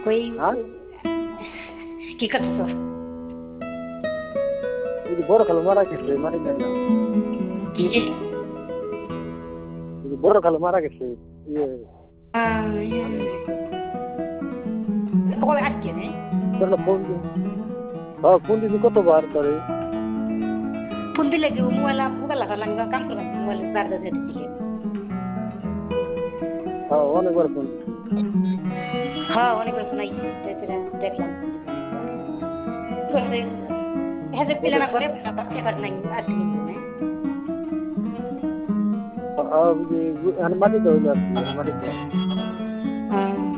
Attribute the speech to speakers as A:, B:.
A: কই
B: হ্যাঁ
A: কি করছো?
B: এই যে বড় খালু মারা গেছে মারি না
A: কিসে?
B: এই যে বড় খালু মারা গেছে ইয়ে আমি
A: কবে আজকে নে?
B: তোর ফোন দিন হ্যাঁ ফোন দিছি কতবার তোরে
A: ফোন দিলে কি মোবাইল লাগার লাগে কাম করবেন মোবাইল চার্জ দিয়ে দিছিলে।
B: হ্যাঁ অনেকবার ফোন দিছি
A: হ্যাঁ অনেকবার ফোন আইছে সেটা দেখলাম ফোন দিছে অনেকবার। করছে হ্যাঁ যে পিলানা করে এবার নাই আজকে নিব না।
B: মাটিতে হইলো আর কি মাটিতে